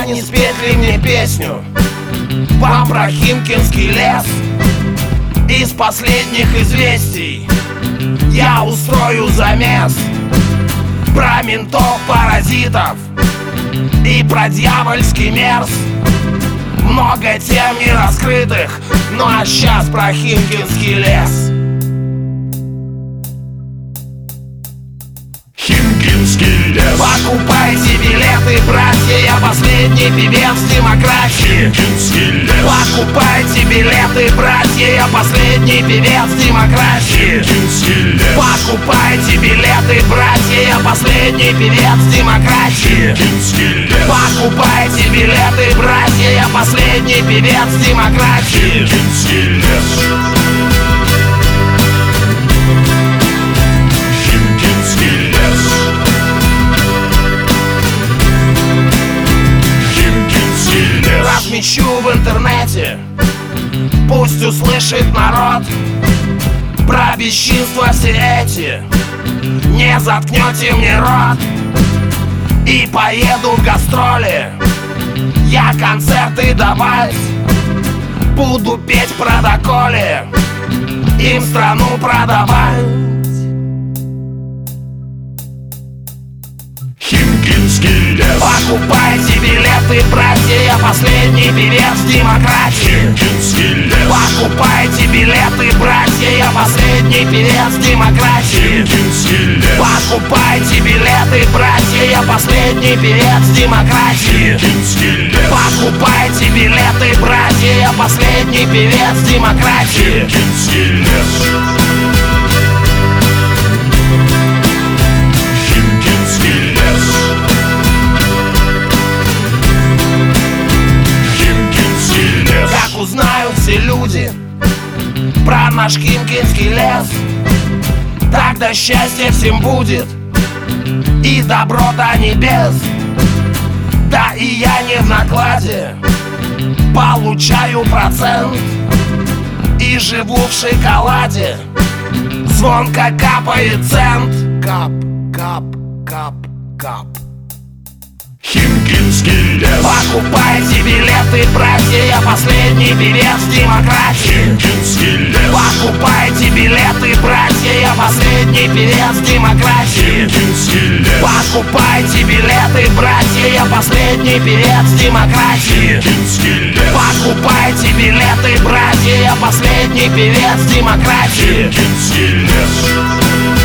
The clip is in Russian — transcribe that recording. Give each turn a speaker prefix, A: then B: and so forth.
A: А не спеть ли мне песню вам про Химкинский лес? Из последних известий я устрою замес про ментов-паразитов и про дьявольский мерз. Много тем не раскрытых, ну а сейчас про Химкинский лес.
B: Химкинский лес.
A: Покупайте билеты, братья, я последний певец демократии.
B: Химкинский лес.
A: Покупайте билеты, братья, я последний певец демократии.
B: Химкинский лес.
A: Покупайте билеты, братья, я последний певец демократии.
B: Химкинский лес.
A: Покупайте билеты, братья, я последний певец демократии.
B: Химкинский лес.
A: Размещу в интернете, пусть услышит народ про бесчинства все эти. Не заткнете мне рот. И поеду в гастроли, я концерты давать буду петь про доколе, им страну продавать.
B: Химкинский лес.
A: Покупайте билеты, братья, я последний певец демократии.
B: Химкинский лес.
A: Покупайте билеты, братья, я последний певец демократии.
B: Химкинский лес.
A: Покупайте билеты, братья, я последний певец демократии.
B: Химкинский лес.
A: Покупайте билеты, братья, я последний певец демократии.
B: Химкинский лес.
A: Узнают все люди про наш Химкинский лес, тогда счастье всем будет и добро до небес. Да и я не в накладе получаю процент и живу в шоколаде. Звонко капает цент. Кап, кап, кап, кап.
B: Химкинский лес.
A: Покупайте билеты, братья, я последний певец демократии.
B: Химкинский лес.
A: Покупайте билеты, братья, я последний певец демократии.
B: Химкинский лес.
A: Покупайте билеты, братья, я последний певец демократии.
B: Химкинский лес.
A: Покупайте билеты, братья, я последний певец демократии.
B: Химкинский лес.